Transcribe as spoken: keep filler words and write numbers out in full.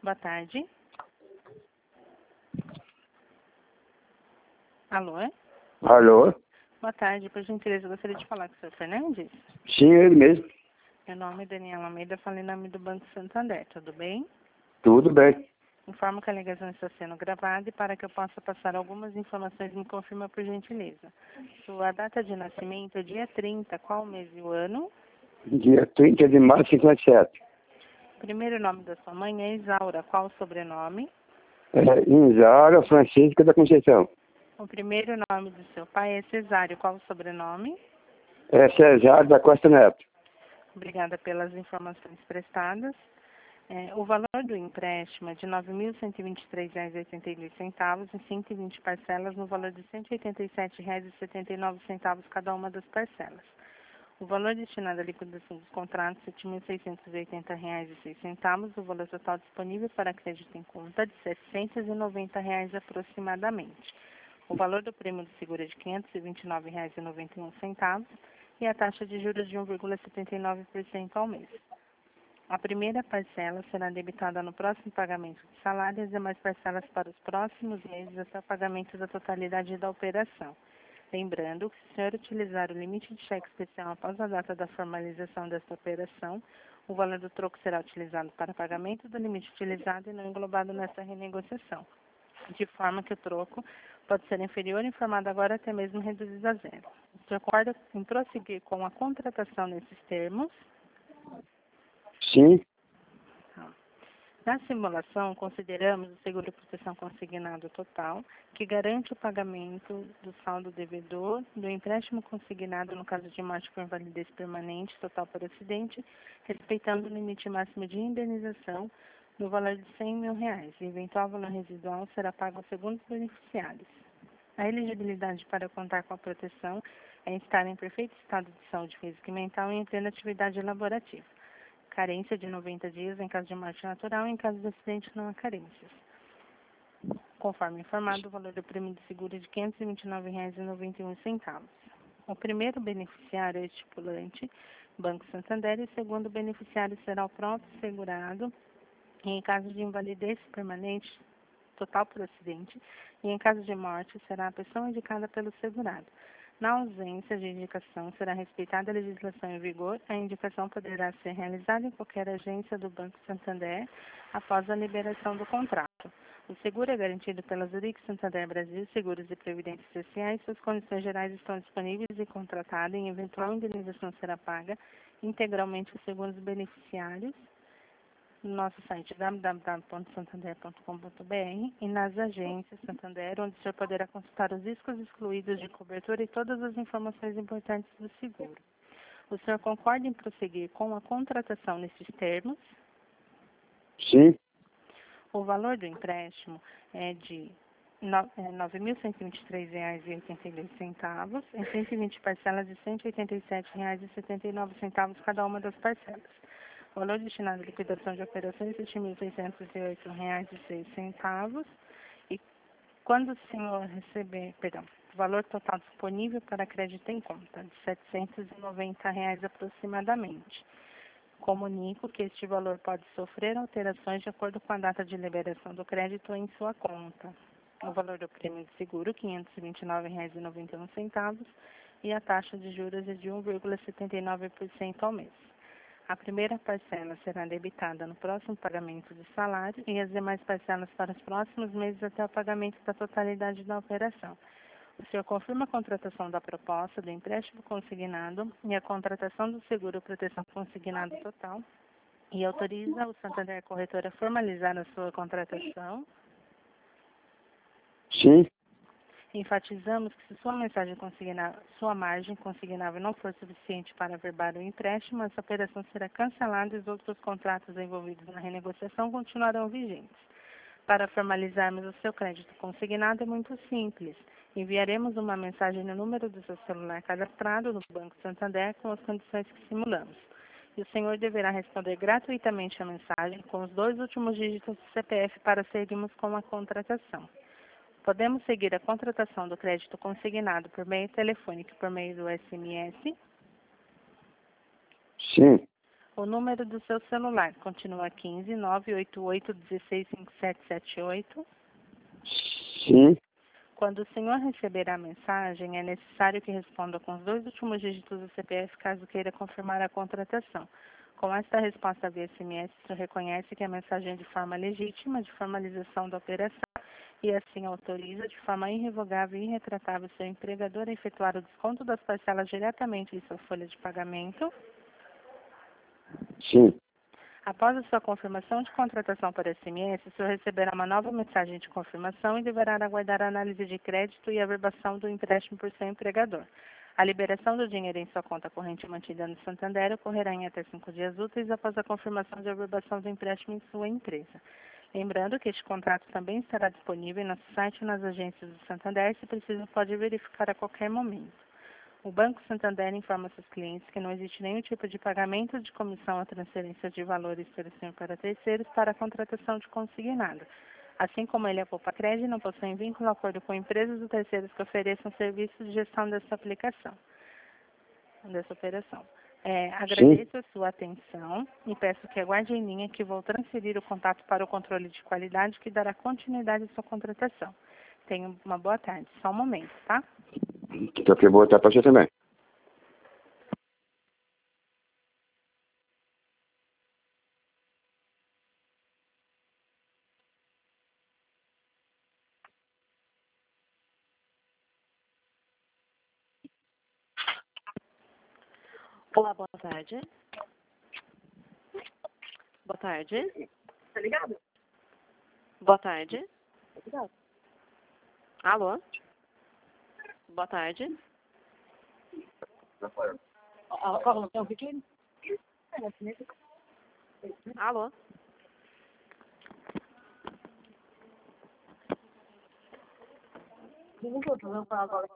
Boa tarde. Alô? Alô? Boa tarde, por gentileza, eu gostaria de falar com o senhor Fernandes. Sim, ele mesmo. Meu nome é Daniela Almeida, falei em nome do Banco Santander, tudo bem? Tudo bem. Informo que a ligação está sendo gravada e para que eu possa passar algumas informações, me confirma por gentileza. Sua data de nascimento é dia trinta, qual mês e o ano? Dia trinta de março de cinquenta e sete. Primeiro nome da sua mãe é Isaura, qual o sobrenome? É, Inzara Francisca da Conceição. O primeiro nome do seu pai é Cesário, qual o sobrenome? É Cesar da Costa Neto. Obrigada pelas informações prestadas. É, o valor do empréstimo é de nove mil cento e vinte e três reais e oitenta e dois centavos em cento e vinte parcelas no valor de cento e oitenta e sete reais e setenta e nove centavos cada uma das parcelas. O valor destinado à liquidação dos contratos é sete mil seiscentos e oitenta reais e seis centavos. O valor total disponível para crédito em conta é de setecentos e noventa reais aproximadamente. O valor do prêmio do seguro é de quinhentos e vinte e nove reais e noventa e um centavos e a taxa de juros de um vírgula setenta e nove por cento ao mês. A primeira parcela será debitada no próximo pagamento de salário e as demais parcelas para os próximos meses até o pagamento da totalidade da operação. Lembrando que, se o senhor utilizar o limite de cheque especial após a data da formalização desta operação, o valor do troco será utilizado para pagamento do limite utilizado e não englobado nessa renegociação, de forma que o troco pode ser inferior, informado agora até mesmo reduzido a zero. O senhor concorda em prosseguir com a contratação nesses termos? Sim, Na simulação, consideramos o seguro proteção consignado total, que garante o pagamento do saldo devedor do empréstimo consignado no caso de morte por invalidez permanente total por acidente, respeitando o limite máximo de indenização no valor de cem mil reais. O eventual valor residual será pago aos segundos beneficiários. A elegibilidade para contar com a proteção é estar em perfeito estado de saúde física e mental e em plena atividade laborativa. Carência de noventa dias em caso de morte natural e em caso de acidente não há carências. Conforme informado, o valor do prêmio de seguro é de quinhentos e vinte e nove reais e noventa e um centavos. O primeiro beneficiário é o estipulante, Banco Santander, e o segundo beneficiário será o próprio segurado e em caso de invalidez permanente total por acidente e em caso de morte será a pessoa indicada pelo segurado. Na ausência de indicação, será respeitada a legislação em vigor. A indicação poderá ser realizada em qualquer agência do Banco Santander após a liberação do contrato. O seguro é garantido pela Zurich Santander Brasil Seguros e Previdência Sociais. Suas condições gerais estão disponíveis e contratada. Em eventual indenização será paga integralmente aos segundos beneficiários no nosso site w w w ponto santander ponto com ponto b r e nas agências Santander, onde o senhor poderá consultar os riscos excluídos de cobertura e todas as informações importantes do seguro. O senhor concorda em prosseguir com a contratação nesses termos? sim, O valor do empréstimo é de nove mil cento e vinte e três reais e oitenta e dois centavos em cento e vinte parcelas de cento e oitenta e sete reais e setenta e nove centavos cada uma das parcelas. O valor destinado à liquidação de operações é sete mil seiscentos e oito reais e seis centavos. E quando o senhor receber, perdão, o valor total disponível para crédito em conta, de setecentos e noventa reais aproximadamente. Comunico que este valor pode sofrer alterações de acordo com a data de liberação do crédito em sua conta. O valor do prêmio de seguro, quinhentos e vinte e nove reais e noventa e um centavos, e a taxa de juros é de um vírgula setenta e nove por cento ao mês. A primeira parcela será debitada no próximo pagamento de salário e as demais parcelas para os próximos meses até o pagamento da totalidade da operação. O senhor confirma a contratação da proposta do empréstimo consignado e a contratação do seguro proteção consignado total e autoriza o Santander Corretora a formalizar a sua contratação. sim, Enfatizamos que se sua mensagem consignável, sua margem consignável não for suficiente para averbar o empréstimo, essa operação será cancelada e os outros contratos envolvidos na renegociação continuarão vigentes. Para formalizarmos o seu crédito consignado é muito simples. Enviaremos uma mensagem no número do seu celular cadastrado no Banco Santander com as condições que simulamos. E o senhor deverá responder gratuitamente a mensagem com os dois últimos dígitos do C P F para seguirmos com a contratação. Podemos seguir a contratação do crédito consignado por meio telefônico e por meio do S M S. sim. O número do seu celular continua quinze, nove oito oito, um seis, cinco sete sete oito. Sim. Quando o senhor receber a mensagem, é necessário que responda com os dois últimos dígitos do C P F caso queira confirmar a contratação. Com esta resposta via S M S, o senhor reconhece que a mensagem é de forma legítima de formalização da operação e assim autoriza de forma irrevogável e irretratável seu empregador a efetuar o desconto das parcelas diretamente em sua folha de pagamento. Sim. Após a sua confirmação de contratação por S M S, o senhor receberá uma nova mensagem de confirmação e deverá aguardar a análise de crédito e a averbação do empréstimo por seu empregador. A liberação do dinheiro em sua conta corrente mantida no Santander ocorrerá em até cinco dias úteis após a confirmação de averbação do empréstimo em sua empresa. Lembrando que este contrato também estará disponível em nosso site e nas agências do Santander, se preciso pode verificar a qualquer momento. O Banco Santander informa seus clientes que não existe nenhum tipo de pagamento de comissão ou transferência de valores pelo senhor para terceiros para a contratação de consignado. Assim como ele, a Poupa Cred, não possui vínculo ou acordo com empresas ou terceiros que ofereçam serviços de gestão dessa aplicação, dessa operação. É, agradeço a sua atenção e peço que aguarde em linha que vou transferir o contato para o controle de qualidade que dará continuidade à sua contratação. Tenha uma boa tarde. Só um momento, tá? Então, que boa tarde para você também. Olá, boa tarde. Boa tarde. Tá ligado? Boa tarde. Tá ligado? Alô? Boa tarde. Ah, Carlos, tem um pequeno? Alô? Não vou falar agora.